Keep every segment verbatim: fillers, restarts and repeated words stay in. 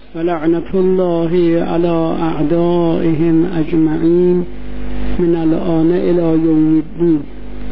ولعنة الله على اعدائهم اجمعین من الآن الی یوم الدین.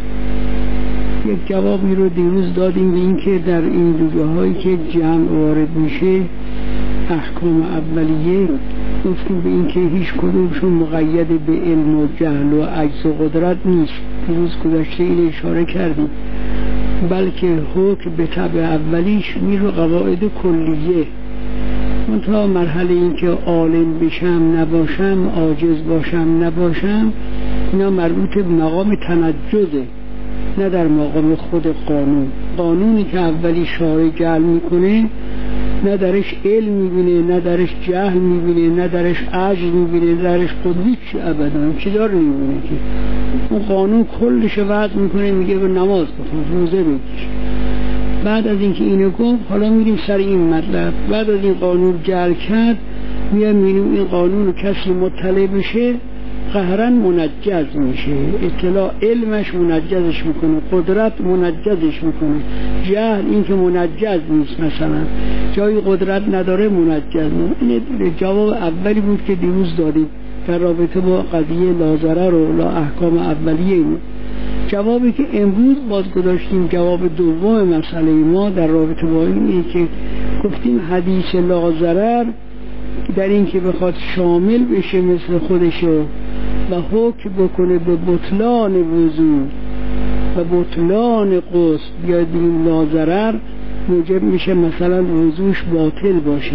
یک جوابی رو دیروز دادیم به این که در این دوره هایی که جمع وارد میشه احکام اولیه، گفتیم به این که هیچ کدومشون مقید به علم و جهل و عجز و قدرت نیست. دیروز گذشته این اشاره کردیم، بلکه حکم به طبع اولیش میره قواعد کلیه. منتها مرحله این که عالم بشم نباشم، عاجز باشم نباشم، اینا مربوط به مقام تنجزه، نه در مقام خود قانون. قانونی که اولی شارع جعل میکنه نه درش علم میبینه، نه درش جهل میبینه، نه درش عجز میبینه، نه درش قدرت ابدا چی داره میبینه که اون قانون کلش وضع میکنه، میگه به نماز بخون، روزه بگیر. بعد از اینکه اینو گفت حالا میریم سر این مطلب. بعد از این قانون جعل کرد، میام میریم این قانون رو کسی مطلع بشه قهرن منجز میشه، اطلاع علمش منجزش میکنه، قدرت منجزش میکنه، جهل این که منجز نیست، مثلا جای قدرت نداره منجز. این جواب اولی بود که دیروز دادیم در رابطه با قضیه لا ضرر و لا احکام اولیه. این جوابی که امروز باز گذاشتیم، جواب دوم مسئله ما در رابطه با این که گفتیم حدیث لا ضرر در این که بخواد شامل بشه مثل خودشو و حکم بکنه به بطلان وضو و بطلان غسل، بیاد بگیم لا ضرر موجب میشه مثلا وضوش باطل باشه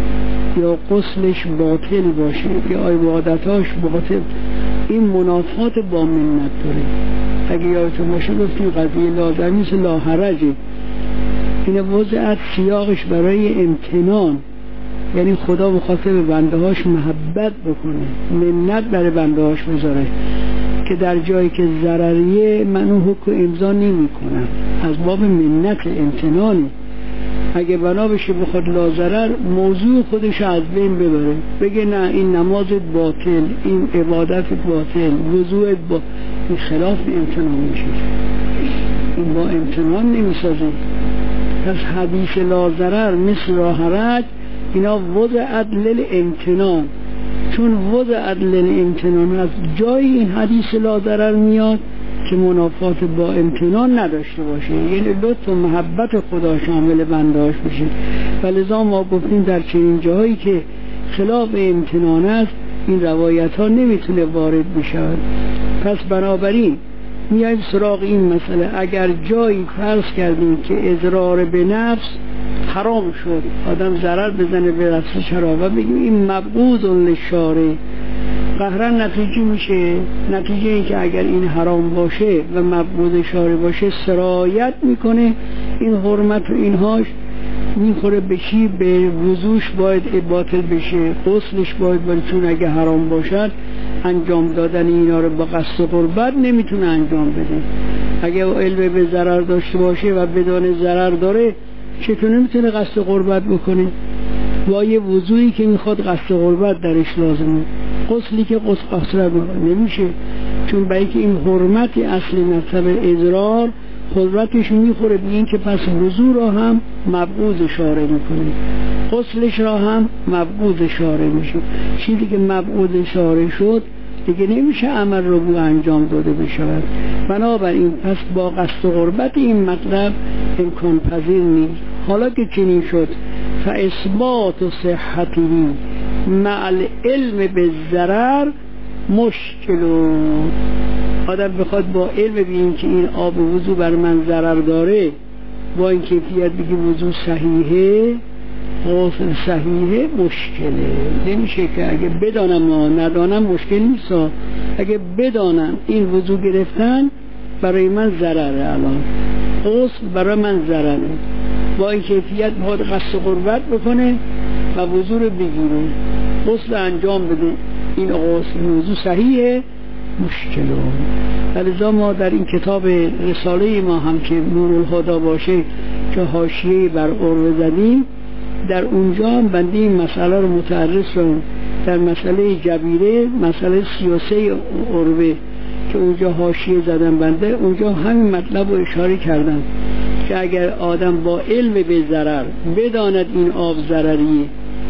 یا غسلش باطل باشه یا عبادتاش باطل. این منافات با منت داره. اگه یادتون باشه گفتیم قضیه لا ضرر مثل لا حرجه، این وضعت سیاقش برای امتنان، یعنی خدا مخاطب به بنده هاش محبت بکنه، منت برای بنده هاش بذاره که در جایی که ضرریه من اون حکم امضا نمی کنم، از باب منت امتنانی. اگه بنا بشه بخواد لا ضرر موضوع خودش از بین ببره، بگه نه این نمازت باطل، این عبادت باطل، وضوعت با این خلاف امتنان میشه، این با امتنان نمیسازه. پس حدیث لا ضرر مثل لا حرج اینا وضع عدل امتنان، چون وضع عدل امتنان از جای این حدیث لا ضرر میاد که منافات با امتنان نداشته باشه، یعنی لطف و محبت خدا شامل بندهاش بشه. ولذا ما گفتیم در چنین جایی که خلاف امتنان است این روایت ها نمیتونه وارد بشه. پس بنابراین میایم سراغ این مسئله. اگر جایی فرض کردیم که اضرار به نفس حرام شد، آدم ضرر بزنه به رفت شراب و بگیم این مبغوض للشارع، قهرن نتیجه میشه، نتیجه این که اگر این حرام باشه و مبغوض شارع باشه سرایت میکنه، این حرمت و اینهاش میخوره به چی؟ به وضوش باید باطل بشه، غسلش باید باید، چون اگه حرام باشد انجام دادن اینا رو با قصد قربت نمیتونه انجام بده. اگه علم به ضرر داشته باشه و بدون ضرر داره چطور نمیتونه قصد قربت بکنه؟ با یه وضوعی که میخواد قصد قربت درش لازمه، غسلی که غسل قصد نمیشه، چون برای که این حرمتی اصلی نسب اضرار حرمتش میخوره به این که پس وضوع را هم مبغوض شارع میکنه، غسلش را هم مبغوض شارع میشه. چیزی که مبغوض شارع شد دیگه نمیشه عمل رو بو انجام داده بشود. بنابراین پس با قصد قربت این مطلب امکان پذیر نیست. حالا که چنین شد فاثبات صحتی مع العلم بالضرر مشکل. آدم بخواد با علم ببینیم که این آب وضو بر من ضرر داره، با این کیفیت بگی وضو صحیحه، غسل صحیحه، مشکله. نمیشه که اگه بدانم و ندانم مشکل نیست، اگه بدانم این وضو گرفتن برای من ضرره، الان غسل برای من ضرره، با این کیفیت باید قصد قربت بکنه و وضو رو بگیره، غسل انجام بده، این غسل وضو صحیحه، مشکله. لذا ما در این کتاب رساله ما هم که نور الهدی باشه که حاشیه بر عروه زدیم، در اونجا هم بنده این مسئله رو متعرض شدم. در مسئله جبیره، مسئله سیاسه عروه که اونجا حاشیه زدم بنده، اونجا همین مطلب رو اشاره کردم که اگر آدم با علم به ضرر بداند این آب ضرریه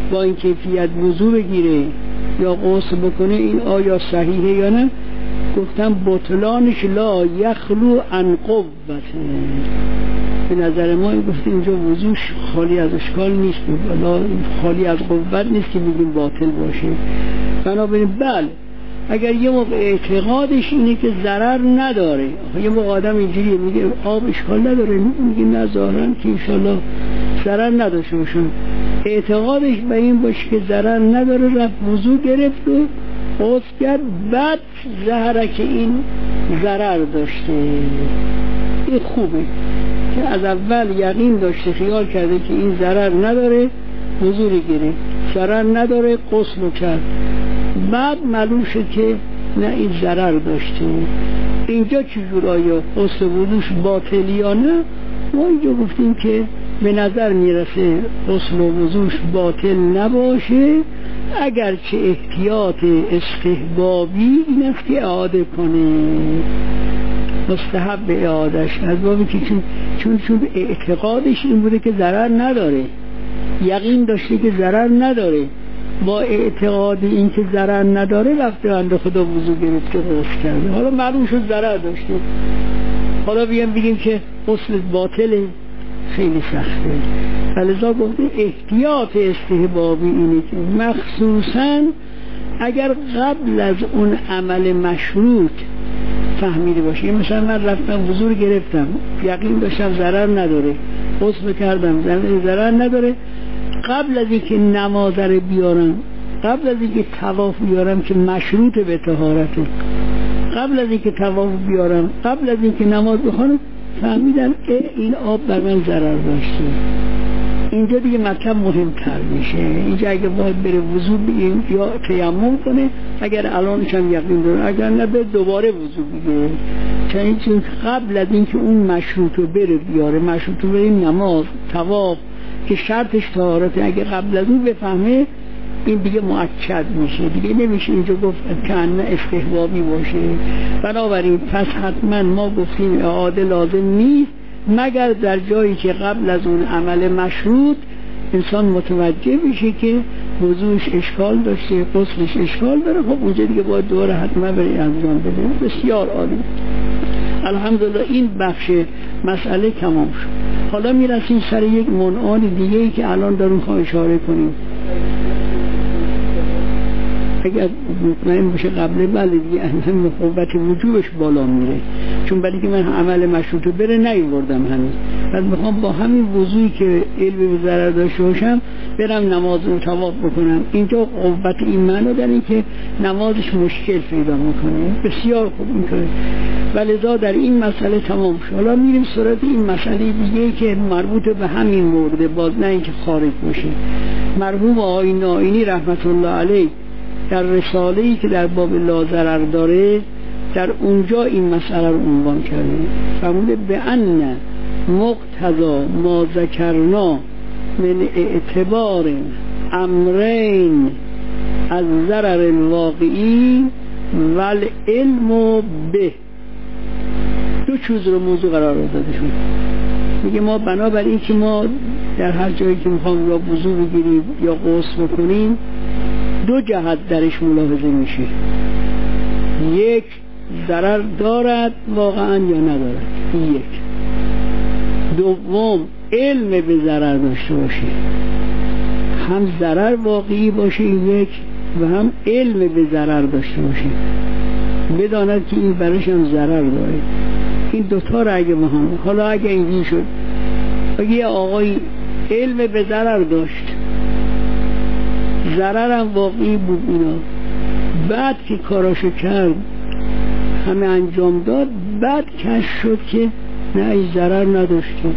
با این کیفیت وضو بگیره یا غسل بکنه این آیا صحیحه یا نه؟ گفتم بطلانش لا یخلو عن قوت. به نظر ما این گفتیم اینجا وضوش خالی از اشکال نیست، خالی از قوت نیست که بگیم باطل باشه. بنابراین بله اگر یه موقع اعتقادش اینه که ضرر نداره، یه موقع آدم اینجوریه میگه آب اشکال نداره، میگه نه ظاهراً که انشالله ضرر نداشته باشه، اعتقادش به این باشه که ضرر نداره، رفت وضو گرفت و غسل کرد، بعد ظاهره که این ضرر داشته. این خوبه که از اول یقین داشته، خیال کرده که این ضرر نداره، وضو گرفت، ضرر نداره، غسل کرد، بعد معلوم شد که نه این ضرر داشته. اینجا چجور آیا غسل وضوش باطل یا نه؟ ما اینجا گفتیم که به نظر میرسه غسل وضوش باطل نباشه، اگرچه احتیاط استحبابی این است که اعاده کنه، مستحب اعادش، از بابی که چون چون چون اعتقادش این بوده که ضرر نداره، یقین داشته که ضرر نداره، با اعتقاد این که ضرر نداره رفته بنده خدا وضو گرفت که غسل کرده، حالا معلوم شد ضرر داشته، حالا بیام بگیم که غسل باطله، خیلی سخته. فلذا گفتیم احتیاط استحبابی اینه که مخصوصا اگر قبل از اون عمل مشروط فهمیده باشه، مثلا من رفتم وضو گرفتم، یقین داشتم ضرر نداره، غسل کردم ضرر نداره، قبل از اینکه نماز رو بیارم، قبل از اینکه طواف بیارم که مشروط به طهارته، قبل از اینکه طواف بیارم، قبل از اینکه نماز بخونم، فهمیدم این آب بر من ضرر داشته. اینجا دیگه مطلب مهمتر میشه، اینجا اگه باید بره وضو بگیم یا تیمم کنه، اگر الانش هم یقین داره، اگر نه به دوباره وضو بگیره، چون قبل از اینکه اون مشروط رو بره بیاره، مشروط رو بره نماز، طواف که شرطش طهارته، اگه قبل از اون بفهمه این دیگه مؤکد میشه، دیگه نمیشه اینجا گفت که انه استحبابی باشه. بنابراین پس حتما ما گفتیم اعاده لازم نیست مگر در جایی که قبل از اون عمل مشروط انسان متوجه میشه که وضوش اشکال داشته، غسلش اشکال داره، خب اونجا دیگه باید دوره حتما بری انجام بده. بسیار عالی، الحمدلله این بخش مسئله تمام شد. حالا میرسیم سر یک منعان دیگه ای که الان داریم خواهیم اشاره کنیم. اگر مطمئن باشه قبل بله دیگه هم قوت وجوبش بالا میره، چون بلی که من عمل مشروطه بره نیوردم هنوز، بعد میخوام با همین وضوعی که علم به ضرر داشته باشم برم نماز رو طواف بکنم، اینجا قوت این معنی داره که نمازش مشکل پیدا میکنه. بسیار خوب اینطوره، ولذا در این مسئله تمام شد. حالا میریم سراغ این مسئله دیگه که مربوط به همین مورد، باز نه اینکه خارج باشه. مرحوم آقای نائینی رحمت الله علیه در رساله‌ای که در باب لا ضرر داره، در اونجا این مسئله رو عنوان کرده، فرموده به ان مقتضا ما ذکرنا من اعتبار امرین از ضرر الواقعی و العلم به، دو چیز رو موضوع قرار داده شد. میگه ما بنابراین که ما در هر جایی که میخوام یا وضو بگیریم یا غسل بکنیم دو جهت درش ملاحظه میشه، یک ضرر دارد واقعا یا ندارد، یک دوم علم به ضرر داشته باشه، هم ضرر واقعی باشه یک و هم علم به ضرر داشته باشه، بداند که این برش هم ضرر داره. این دوتا رو اگه بهم، حالا اگه اینجوری شد اگه یه آقای علم به ضرر داشت، ضررم واقعی بود اینا، بعد که کاراشو کرد همه انجام داد، بعد کشف شد که نه این ضرر نداشته،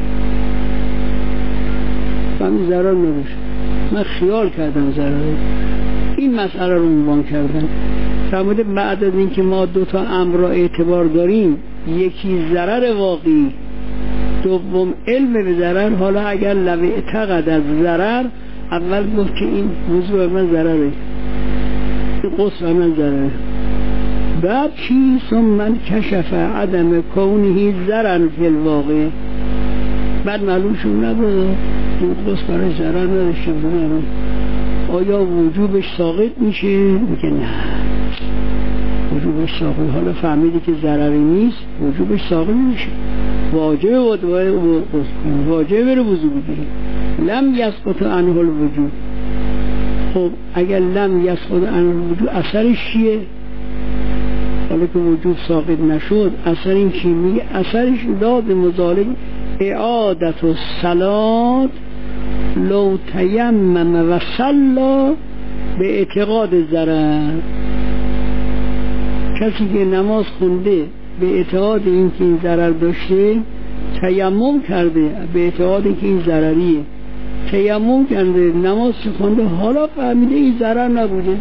من ضرر نداشت، من خیال کردم ضرره. این مسئله رو عنوان کردن، فرموده بعد از اینکه ما دوتا امر را اعتبار داریم، یکی ضرر واقعی، دوم علم به ضرر، حالا اگر لو اعتقد از ضرر، اول گفت که این موضوع من ضرره، این قصد من ضرره، بعد چی؟ ثم من کشف عدم کونه ضرر فی الواقع، بعد معلوم شد نبود این قصد برای ضرر نداشته بودن. آیا وجوبش ساقط میشه؟ میگه نه، وجوبش ساقط. حالا فهمیدی که ضرری نیست، وجوبش ساقط میشه، واجبه واجبه بره وضو بگیره. لم یسقط عنه الوجوب. خب اگر لم یسقط عنه الوجوب اثرش چیه؟ حالا که وجوب ساقط نشد اثر این چی؟ میگه اثرش داد مظالم اعادت و صلات لو تیمم و صلا به اعتقاد ضرر. کسی که نماز خونده به اعتقاد این که این ضرر داشته، تیمم کرده به اعتقاد که این ضرریه، تیمم کرده نماز خونده، حالا فهمیده این ضرر نبوده،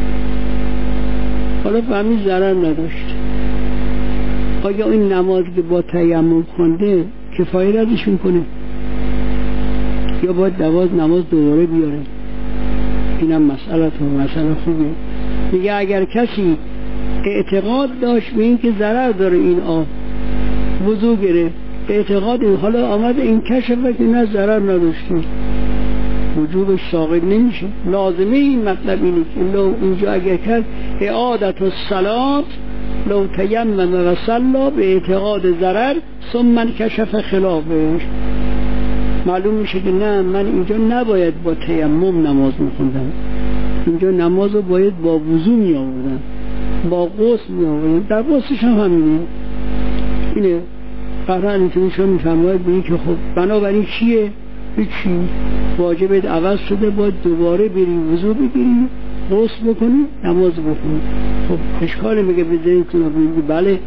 حالا فهمید ضرر نداشت، آیا این نماز که با تیمم خونده کفایه ازش میکنه یا باید دواز نماز دوباره بیاره؟ اینم مسئله تو مسئله خوبه. میگه اگر کسی اعتقاد داشت به این که ضرر داره این آب، وضو گرفت اعتقاد این، حالا آمد این کشف که نه ضرر نداشته، وجوبش ساقط نمیشه. لازمه این مطلب اینه که لو اینجا اگر کرد اعادت الصلات لو تیمم و صلا به اعتقاد ضرر ثم کشف خلافش، معلوم میشه که نه، من اینجا نباید با تیمم نماز میخوندم، اینجا نماز رو باید با وضو می آوردم، با غسل می آوردم. در غسلش هم همینه، اینه قرآن اینطوری شما میفرماید به این که خب بنابراین چیه؟ هیچی، واجبت عوض شده، باید دوباره بری وضو بگیری، غسل بکنی، نماز بکنی. خب اشکال میگه بذارید تو بگی بله،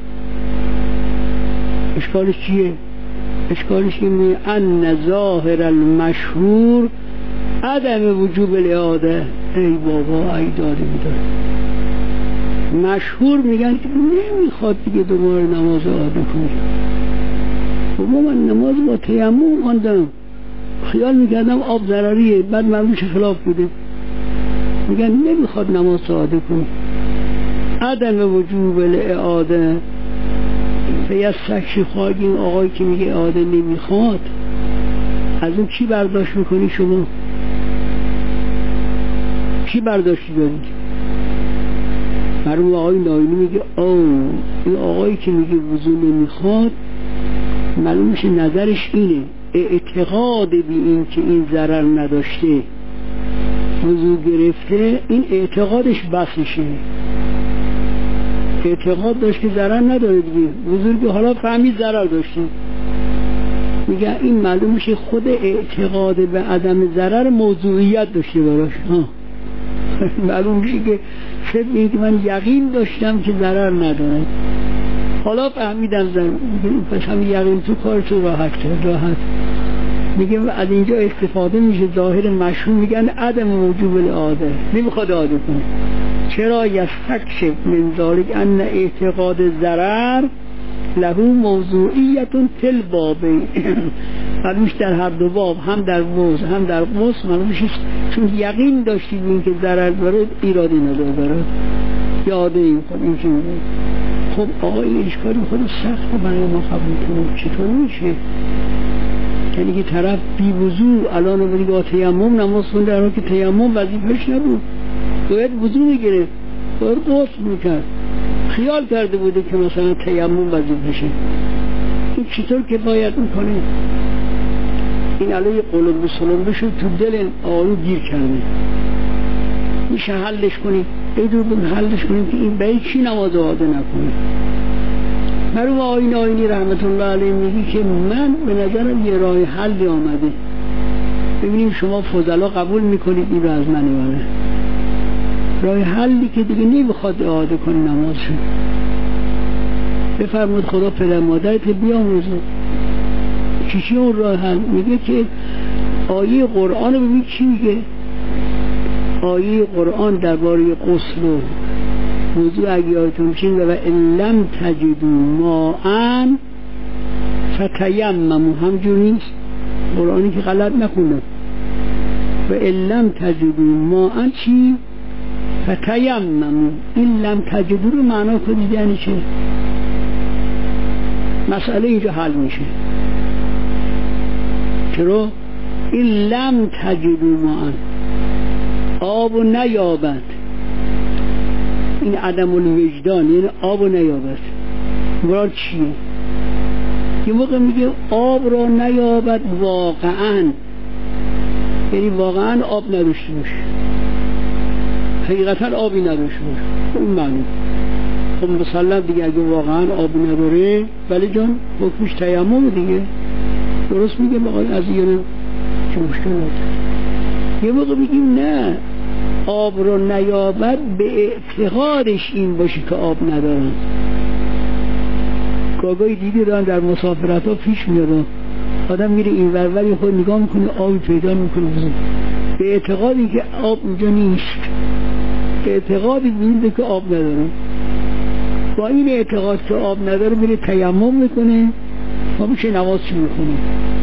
اشکالش چیه؟ اشکالش اینه ان ظاهر المشهور عدم وجوب الاعاده. ای بابا ای داده بیداره، مشهور میگن که نمیخواد دیگه دوباره نماز اعاده کنی. بابا من نماز با تیمم خواندم، خیال میکردم آب ضرریه، بعد معلومش خلاف بوده، میگن نمیخواد نماز اعاده کنی. عدم وجوب الاعاده فیستکشف، خواهد این آقایی که میگه اعاده نمیخواد، از اون چی برداشت میکنی شما؟ چی برداشتی دارید؟ مرموم آقای ناینی میگه او این آقایی که میگه وضو نمیخواد، معلومش نظرش اینه اعتقاد بی این که این ضرر نداشته وضو گرفته، این اعتقادش بسشه، اعتقاد داشت که ضرر نداره دیگه، وضو که حالا فهمید ضرر داشته، میگه این معلومش خود اعتقاد به عدم ضرر موضوعیت داشته براش. معلوم میشه که شد میگه که من یقین داشتم که ضرر نداره، حالا فهمیدم ضرر، پس هم یقین تو کار تو راحت راحت. میگه از اینجا استفاده میشه ظاهر مشهور، میگن عدم وجوب الاعاده، نمیخواد اعاده کنه. چرا؟ یستکشف من ذلک ان اعتقاد ضرر له موضوعیت تل بابین. معلومش در هر دو باب، هم در وضو هم در غسل معلومش، چون یقین داشتید این که ضرر داره ایرادی نداره داره یاده این خود این که میگه. خب آقا این اشکالی خود سخت برای ما قبول کنیم، چطور میشه؟ یعنی که طرف بی وضو الان رو بودی با تیمم نماز خونده، در حالی که تیمم وظیفه‌اش نبود، باید وضو میگیره، باید غسل میکرد، خیال کرده بوده که مثلا تیمم وظیفه‌شه، این چطور کفایت میکنه؟ این علیه قلوب سلم بشه تو دل آقایون گیر کرده، میشه حلش کنی؟ ایدور بود حلش کنیم که این به چی نماز اعاده نکنه. مرحوم آقای آینی رحمت الله علیه میگه که من به نظرم یه راه حلی آمده، ببینیم شما فضلا قبول میکنید این رو از من ایوانه، راه حلی که دیگه نمیخواد اعاده کنی نمازشون. بفرمود خدا پدر مادرت بیاموزه. چی چی اون راه حل؟ میگه که آیه قرآن رو ببین چی میگه. آیه قرآن درباره غسل و وضو اگه یادتون باشه و ان لم تجدوا ماء فتیمموا، همجور نیست؟ قرآنی که غلط نخونه. و ان لم تجدوا ماء چی؟ فتیمموا. این لم تجدوا رو معنا کنید یعنی چه؟ مسئله اینجا حل میشه. چرا؟ این لم تجدوا ماء، آب و نیابد، این عدم الوجدان یعنی آب و نیابد. مراد چیه؟ یه موقع میگه آب را نیابد واقعا، یعنی واقعا آب نداشته باشه، حقیقتا آبی نداشته باشه، اون معنی. خب مثلا دیگه اگه واقعا آبی نداره ولی جان حکمش تیمم دیگه، درست میگه بقید از یه چه مشکل نداره. یه موقع میگیم نه، آب رو نیابد به اعتقادش این باشه که آب ندارن. گاگایی دیدی دارن در مسافرت ها پیش میاد، آدم میره این ور ولی خود نگاه میکنه آبی پیدا میکنه، به اعتقادی که آب اونجا نیست، به اعتقادی میده که آب ندارن. با این اعتقاد که آب نداره میره تیمم میکنه و میشه نماز چی میکنه.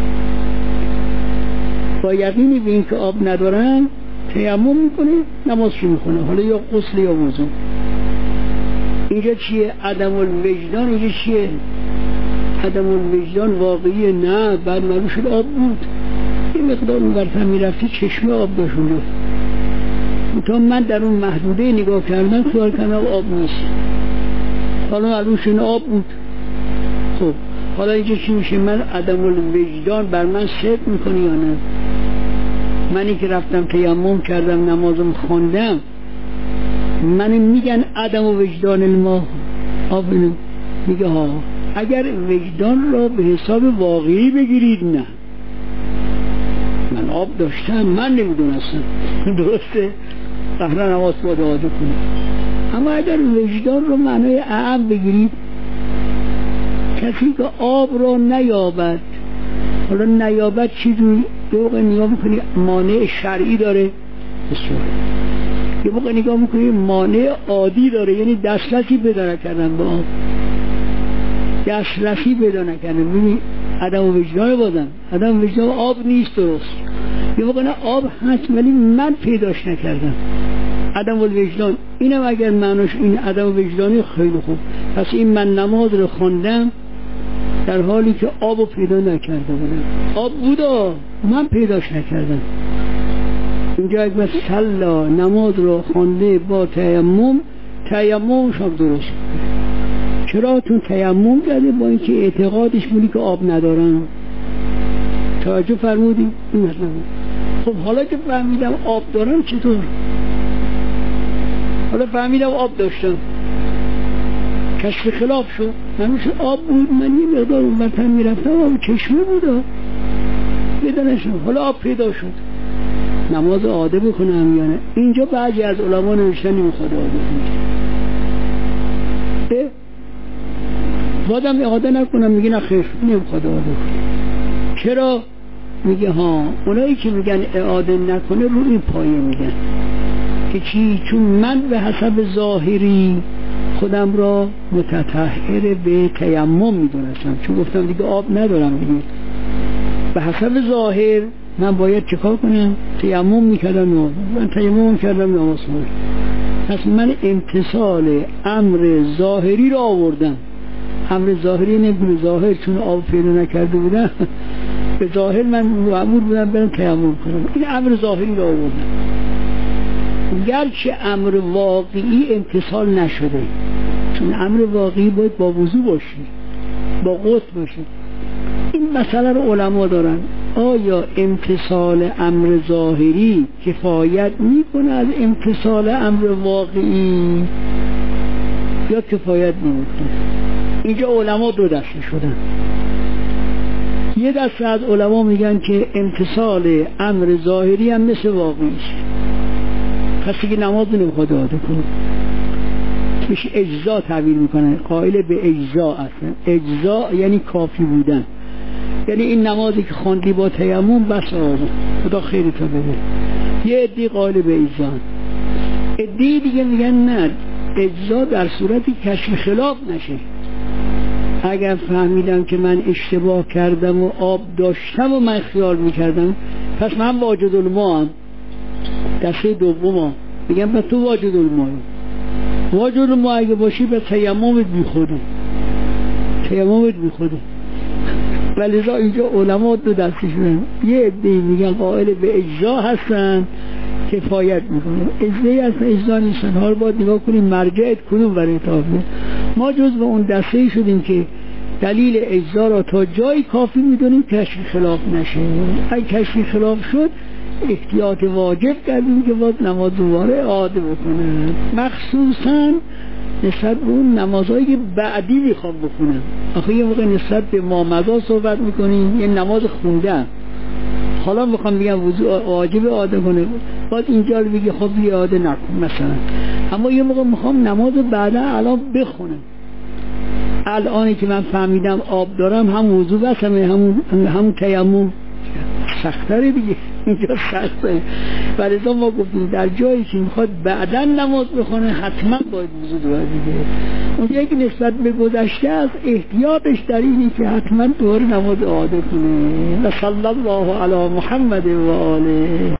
با یقینی به این که آب ندارن تیمم میکنه نماز چی میکنه، حالا یا غسل یا وضو. اینجا چیه؟ عدم الوجدان. اینجا چیه؟ عدم الوجدان واقعیه. نه بعد معلوم شد آب بود، یه مقدار اون برتر میرفتی چشمه آب داشت اونجا، تا من در اون محدوده نگاه کردم خیال کردم آب نیست، حالا معلوم شد آب بود. خب حالا اینجا چی میشه؟ من عدم الوجدان بر من صدق میکنی یا نه؟ منی که رفتم تیمم کردم نمازم خوندم، من میگن عدم وجدان الماء آب میگه ها. اگر وجدان را به حساب واقعی بگیرید نه، من آب داشتم من نمیدونستم، درسته قهرا نماز باید آده کنید. اما اگر وجدان رو معنای اعم بگیرید، کسی که آب را نیابد، حالا نیابد چیزی دوقع نگاه میکنی مانع شرعی داره بسیار، یه موقع نگاه میکنی مانع عادی داره، یعنی دسترسی پیدا نکردن به آب، دسترسی پیدا نکردن. ببین عدم وجدان بازم عدم وجدان آب نیست، درست. یه موقع نه آب هست ولی من پیداش نکردم، عدم الوجدان. اینم اگر معناش این عدم وجدانی خیلی خوب، پس این من نماز رو خوندم در حالی که آب رو پیدا نکرده بودم، آب بودا من پیداش نکردم. اینجا اگر صلا نماز رو خونده با تیمم، تیمم شب درست. چرا؟ تو تیمم کرده با اینکه اعتقادش بودی که آب ندارم. توجه فرمودی؟ این مطلب. خب حالا که فهمیدم آب دارم چطور؟ حالا فهمیدم آب داشتم، کشف خلاف شد، نمیشه آب بود، من یه مقدار اون برتر میرفتم آب چشمه بودا بدنشم، حالا آب پیدا شد، نماز عاده بکنم یا نه؟ اینجا بعضی از علما نوشتن نمیخواد عاده کنید، بادم عاده نکنم، میگه نه خیر نمیخواد عاده کنید. چرا؟ میگه ها اونایی که میگن اعاده نکنه رو این پایه میگن که چی؟ چون من به حسب ظاهری خودم را متطهر به تیمم میدونستم، چون گفتم دیگه آب ندارم دیگه، به حسب ظاهر من باید چکار کنم؟ تیمم میکردم نماز، من تیمم کردم نماز خوندم. پس من امتصال امر ظاهری را آوردم. امر ظاهری نمیدونه ظاهر چون آب پیدا نکرده بودم به ظاهر من مأمور بودم برم تیمم کنم، این امر ظاهری را آوردم، گرچه امر واقعی امتصال نشده، چون امر واقعی باید با وضو باشی، با غسل باشی. این مسئله رو علما دارن، آیا امتصال امر ظاهری کفایت میکنه از امتصال امر واقعی یا کفایت نمیکنه؟ اینجا علما دو دسته شدن. یه دسته از علما میگن که امتصال امر ظاهری هم مثل واقعی است، پس دیگه نماز نمیخواد عاده کنه، میشه اجزا تعبیر میکنن، قائل به اجزا اصلا. اجزا یعنی کافی بودن، یعنی این نمازی که خواندی با تیمم بس عاده، خدا خیرتو بده. یه عدی قائل به اجزا، عدی دیگه میگن نه، اجزا در صورتی کشف خلاف نشه. اگر فهمیدم که من اشتباه کردم و آب داشتم و من خیال میکردم، پس من واجد الماء هم، دسته دوم میگم پس تو واجد الماء، واجد الماء اگه باشی به تیممت بی خوده، تیممت بی خوده. ولی اینجا علما دو دسته شدن، یه عده میگن قائل به اجزا هستن، کفایت میکنه. اجزایی از اجزا نیستن. ها رو باید نگاه کنیم مرجعت کدوم برای تابه. ما جز به اون دسته شدیم که دلیل اجزا را تا جایی کافی میدونیم کشف خلاف نشه. اگه کشف خلاف شد احتیاط واجب کردیم که باید نماز دوباره اعاده بکنه، مخصوصا نسبت به اون نمازهایی که بعدی میخوام بکنم. آخه یه موقع نسبت به مامضا صحبت میکنیم، یه نماز خوندن حالا میخوام بگم وضوء واجب اعاده کنه، باید اینجا رو بگی خب بیا اعاده نکن مثلا. اما یه موقع میخوام نماز بعدا الان بخونم، الانی که من فهمیدم آب دارم هم وضوء بس هم همون هم تیمم سخت‌تره دیگه، اینجا سخته. ولذا ما گفتیم در جایی که میخواد بعداً نماز بخونه حتما باید وضو داره دیگه. اونجایی که نسبت به گذشته از احتیاطش در اینه که حتما دوباره نماز اعاده کنه. و صلی الله علی محمد و آله.